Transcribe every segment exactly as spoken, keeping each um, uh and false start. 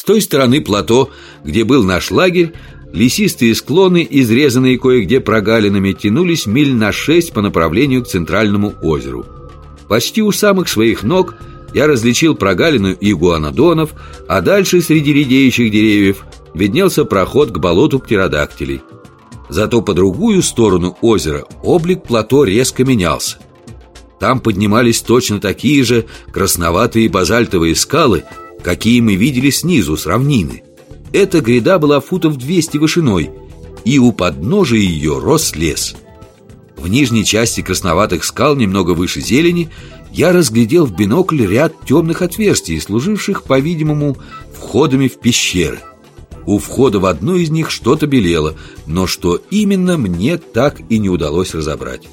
той стороны плато, где был наш лагерь, лесистые склоны, изрезанные кое-где прогалинами, тянулись миль на шесть по направлению к центральному озеру. Почти у самых своих ног я различил прогалину игуанодонов, а дальше среди редеющих деревьев виднелся проход к болоту птеродактилей. Зато по другую сторону озера облик плато резко менялся. Там поднимались точно такие же красноватые базальтовые скалы, какие мы видели снизу, с равнины. Эта гряда была футов двести вышиной, и у подножия ее рос лес. В нижней части красноватых скал, немного выше зелени, я разглядел в бинокль ряд темных отверстий, служивших, по-видимому, входами в пещеры. У входа в одну из них что-то белело, но что именно, мне так и не удалось разобрать.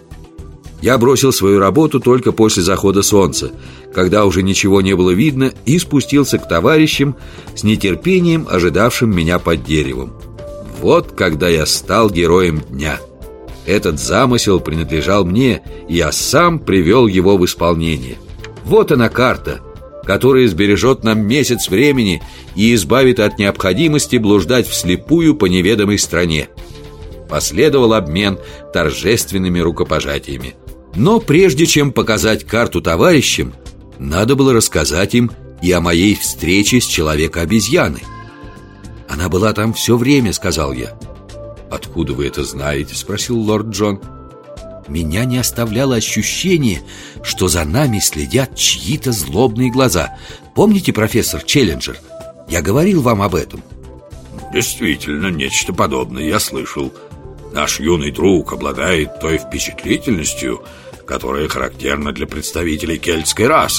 Я бросил свою работу только после захода солнца, когда уже ничего не было видно, и спустился к товарищам, с нетерпением ожидавшим меня под деревом. Вот когда я стал героем дня. Этот замысел принадлежал мне, и я сам привел его в исполнение. Вот она карта, которая сбережет нам месяц времени и избавит от необходимости блуждать вслепую по неведомой стране. Последовал обмен торжественными рукопожатиями. Но прежде чем показать карту товарищам, надо было рассказать им и о моей встрече с человеком-обезьяной. «Она была там все время», — сказал я. «Откуда вы это знаете?» — спросил лорд Джон. Меня не оставляло ощущение, что за нами следят чьи-то злобные глаза. Помните, профессор Челленджер? Я говорил вам об этом. Действительно, нечто подобное я слышал. Наш юный друг обладает той впечатлительностью, которая характерна для представителей кельтской расы.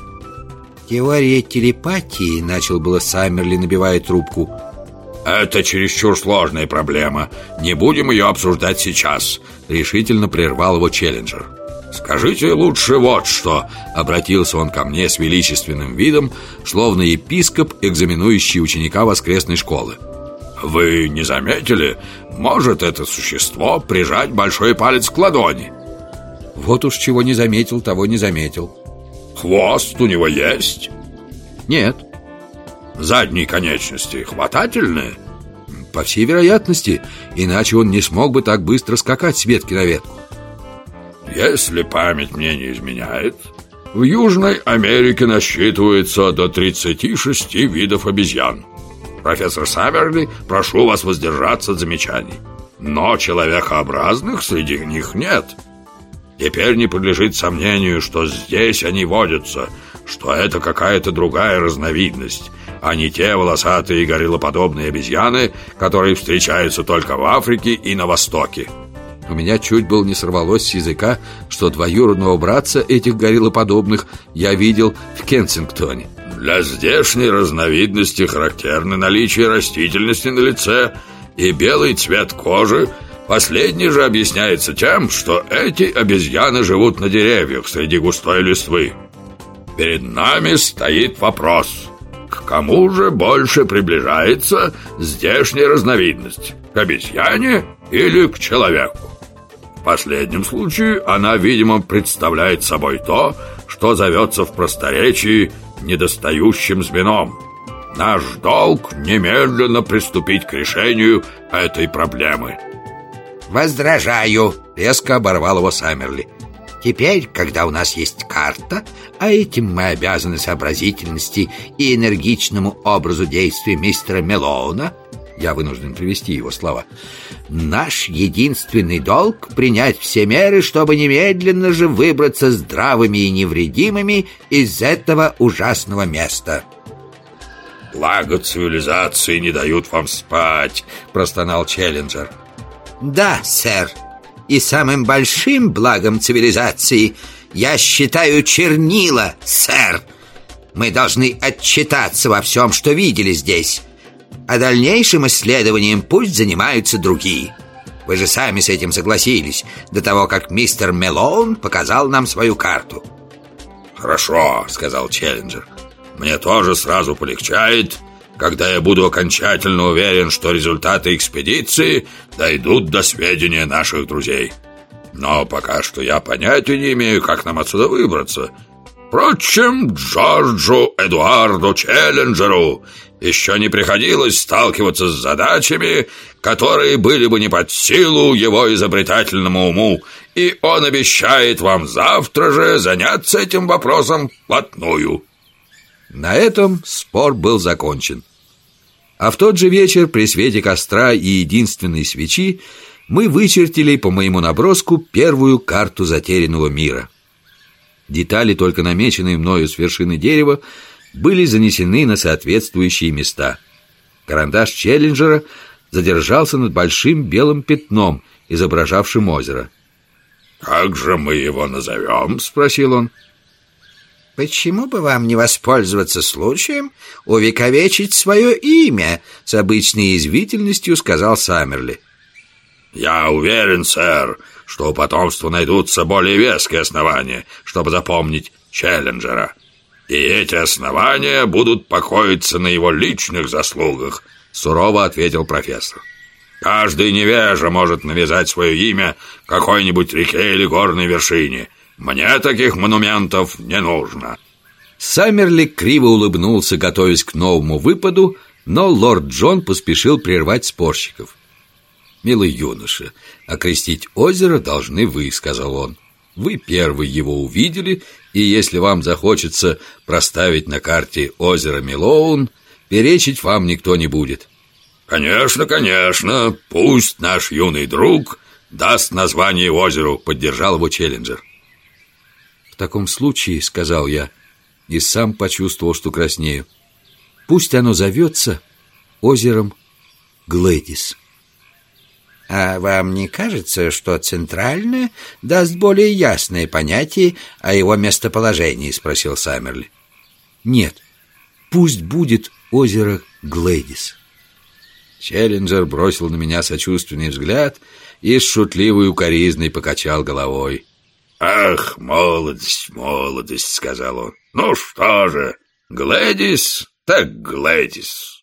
Теория телепатии, начал было Саммерли, набивая трубку. Это чересчур сложная проблема. Не будем ее обсуждать сейчас, решительно прервал его Челленджер. Скажите лучше вот что. Обратился он ко мне с величественным видом, словно епископ, экзаменующий ученика воскресной школы. Вы не заметили, может это существо прижать большой палец к ладони? Вот уж чего не заметил, того не заметил. Хвост у него есть? Нет. Задние конечности хватательные? По всей вероятности, иначе он не смог бы так быстро скакать с ветки на ветку. Если память мне не изменяет, в Южной Америке насчитывается до тридцати шести видов обезьян. Профессор Саммерли, прошу вас воздержаться от замечаний. Но человекообразных среди них нет. Теперь не подлежит сомнению, что здесь они водятся, что это какая-то другая разновидность, а не те волосатые гориллоподобные обезьяны, которые встречаются только в Африке и на Востоке. У меня чуть было не сорвалось с языка, что двоюродного братца этих гориллоподобных я видел в Кенсингтоне. Для здешней разновидности характерны наличие растительности на лице и белый цвет кожи. Последний же объясняется тем, что эти обезьяны живут на деревьях среди густой листвы. Перед нами стоит вопрос: к кому же больше приближается здешняя разновидность? К обезьяне или к человеку? В последнем случае она, видимо, представляет собой то, что зовется в просторечии недостающим звеном. Наш долг немедленно приступить к решению этой проблемы. Возражаю, резко оборвал его Саммерли. Теперь, когда у нас есть карта, а этим мы обязаны сообразительности и энергичному образу действия мистера Мелоуна, я вынужден привести его слова, наш единственный долг — принять все меры, чтобы немедленно же выбраться здравыми и невредимыми из этого ужасного места. Благо цивилизации не дают вам спать, простонал Челленджер. Да, сэр. И самым большим благом цивилизации я считаю чернила, сэр. Мы должны отчитаться во всем, что видели здесь. А дальнейшим исследованием пусть занимаются другие. Вы же сами с этим согласились до того, как мистер Мелоун показал нам свою карту. Хорошо, сказал Челленджер. Мне тоже сразу полегчает, когда я буду окончательно уверен, что результаты экспедиции дойдут до сведения наших друзей. Но пока что я понятия не имею, как нам отсюда выбраться. Впрочем, Джорджу Эдуарду Челленджеру еще не приходилось сталкиваться с задачами, которые были бы не под силу его изобретательному уму, и он обещает вам завтра же заняться этим вопросом вплотную». На этом спор был закончен. А в тот же вечер при свете костра и единственной свечи мы вычертили по моему наброску первую карту затерянного мира. Детали, только намеченные мною с вершины дерева, были занесены на соответствующие места. Карандаш Челленджера задержался над большим белым пятном, изображавшим озеро. «Как же мы его назовем?» — спросил он. «Почему бы вам не воспользоваться случаем увековечить свое имя?» — с обычной язвительностью сказал Саммерли. «Я уверен, сэр, что у потомства найдутся более веские основания, чтобы запомнить Челленджера. И эти основания будут покоиться на его личных заслугах», — сурово ответил профессор. «Каждый невежа может навязать свое имя какой-нибудь реке или горной вершине. Мне таких монументов не нужно». Саммерли криво улыбнулся, готовясь к новому выпаду, но лорд Джон поспешил прервать спорщиков. «Милый юноша, окрестить озеро должны вы», — сказал он. «Вы первый его увидели, и если вам захочется проставить на карте озеро Мелоун, перечить вам никто не будет». «Конечно, конечно, пусть наш юный друг даст название озеру», — поддержал его Челленджер. «В таком случае, — сказал я, и сам почувствовал, что краснею, — пусть оно зовется озером Глэдис». «А вам не кажется, что центральное даст более ясное понятие о его местоположении?» — спросил Саммерли. «Нет, пусть будет озеро Глэдис». Челленджер бросил на меня сочувственный взгляд и с шутливой укоризной покачал головой. «Ах, молодость, молодость», — сказал он. «Ну что же, Глэдис так Глэдис».